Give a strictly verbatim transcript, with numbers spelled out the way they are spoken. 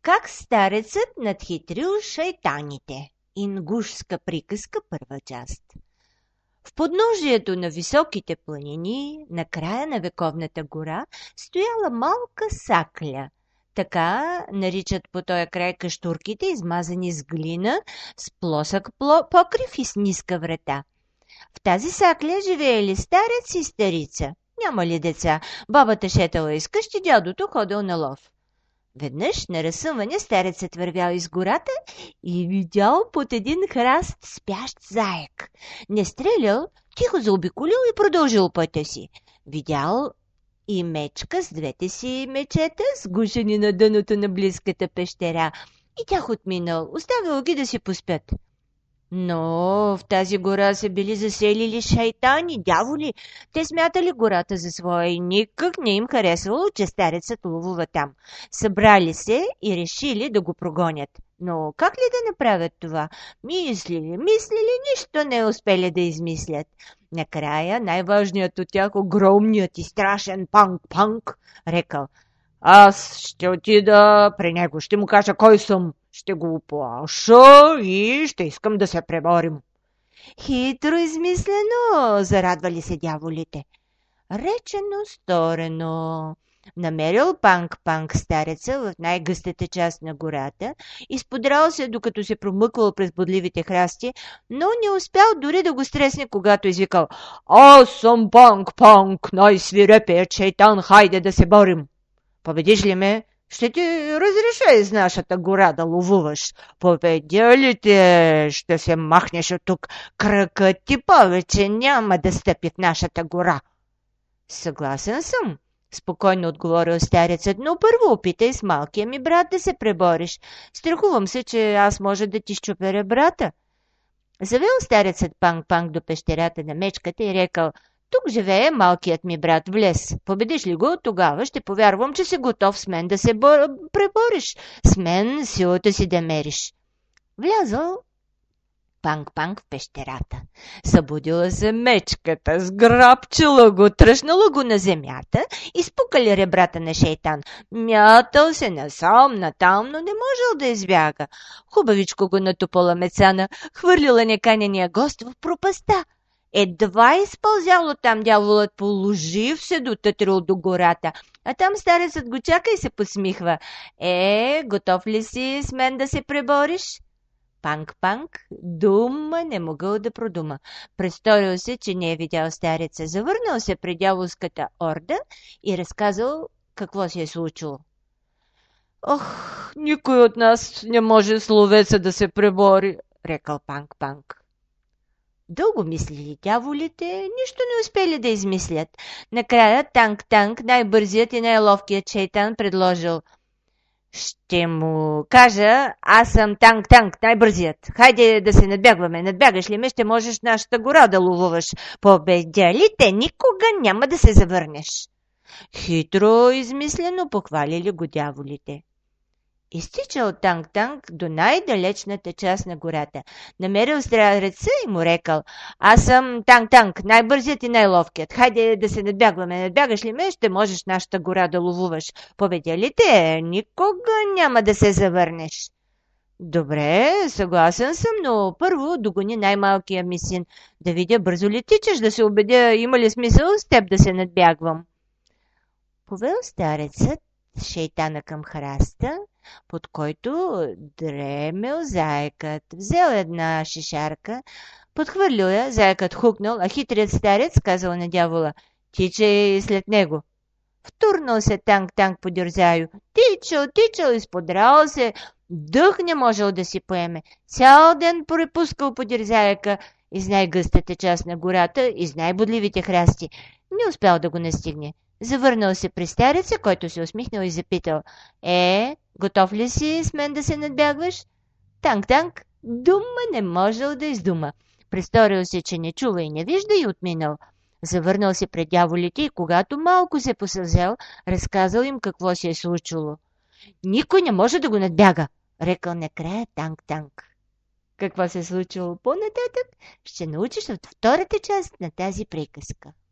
Как старецът надхитрил шайтаните. Ингушска приказка, първа част. В подножието на високите планини, на края на вековната гора, стояла малка сакля. Така наричат по този край каштурките, измазани с глина, с плосък покрив и с ниска врата. В тази сакля живеели старец и старица. Нямали деца. Бабата шетала из къщи, дядото ходил на лов. Веднъж на разсъмване старецът вървял из гората и видял под един храст спящ заек. Не стрелял, тихо заобиколил и продължил пътя си. Видял и мечка с двете си мечета, сгушени на дъното на близката пещера, и тях отминал, оставил ги да си поспят. Но в тази гора се били заселили шайтани, дяволи. Те смятали гората за своя и никак не им харесвало, че старецът ловува там. Събрали се и решили да го прогонят. Но как ли да направят това? Мислили, мислили, нищо не успели да измислят. Накрая най-важният от тях, огромният и страшен Панк-Панк, рекал: аз ще отида при него, ще му кажа кой съм. Ще го оплаша и ще искам да се преборим. Хитро измислено, зарадвали се дяволите. Речено, сторено. Намерил Панк-Панк стареца в най-гъстата част на гората, изподрал се, докато се промъквал през бодливите храсти, но не успял дори да го стресне, когато извикал: аз съм Панк-Панк, най-свирепият шейтан, хайде да се борим. Победиш ли ме? Ще ти разреша из нашата гора да ловуваш. Победя ли те, ще се махнеш от тук. Кракът ти повече няма да стъпи в нашата гора. Съгласен съм, спокойно отговорил старецът, но първо опитай с малкия ми брат да се пребориш. Страхувам се, че аз може да ти щупя ребрата. Завел старецът Панк-Панк до пещерата на мечката и рекал: тук живее малкият ми брат в лес. Победиш ли го, тогава ще повярвам, че си готов с мен да се бор... пребориш, с мен силата си да мериш. Влязъл Панк-Панк в пещерата. Събудила се мечката, сграбчила го, тръщнала го на земята, изпукали ребрата на шейтан. Мятал се насам, натам, но не можел да избяга. Хубавичко го натупала мецана, хвърлила неканения гост в пропаста. Едва изпълзял оттам дяволът, положив се дотътрил до гората, а там старецът го чака и се посмихва. Е, готов ли си с мен да се пребориш? Панк-Панк дума не могъл да продума. Престорил се, че не е видял стареца, завърнал се пред дяволската орда и разказал какво се е случило. Ох, никой от нас не може с ловеца да се пребори, рекал Панк-Панк. Дълго мислили дяволите, нищо не успели да измислят. Накрая Танк-Танк, най-бързият и най-ловкият шейтан, предложил: ще му кажа, аз съм Танк-Танк, най-бързият. Хайде да се надбягваме. Надбягаш ли ме, ще можеш нашата гора да ловуваш. Победя ли те, никога няма да се завърнеш. Хитро измислено похвалили го дяволите. Изтичал Танк-Танк до най-далечната част на гората. Намерил стареца и му рекал: аз съм Танк-Танк, най-бързият и най-ловкият. Хайде да се надбягваме. Надбягаш ли ме, ще можеш нашата гора да ловуваш. Победя ли те, никога няма да се завърнеш. Добре, съгласен съм, но първо догони най-малкия ми син. Да видя бързо ли тичаш, да се убедя има ли смисъл с теб да се надбягвам. Повел старецът шейтана към храста, под който дремел заекът. Взел една шишарка, подхвърлил я, заекът хукнал, а хитрият старец казал на дявола: тичай след него. Втурнал се Танк-Танк по дюрзаю. Тичал, тичал, изподрал се, дъх не можел да си поеме. Цял ден препускал по дюрзаяка из най-гъстата част на гората, из най-бодливите храсти. Не успял да го настигне. Завърнал се при стареца, който се усмихнал и запитал: е, готов ли си с мен да се надбягваш? Танк-Танк дума не можел да издума. Престорил се, че не чува и не вижда, и отминал. Завърнал се пред дяволите и когато малко се посъвзел, разказал им какво се е случило. Никой не може да го надбяга, рекал накрая Танк-Танк. Какво се е случило по-нататък, ще научиш от втората част на тази приказка.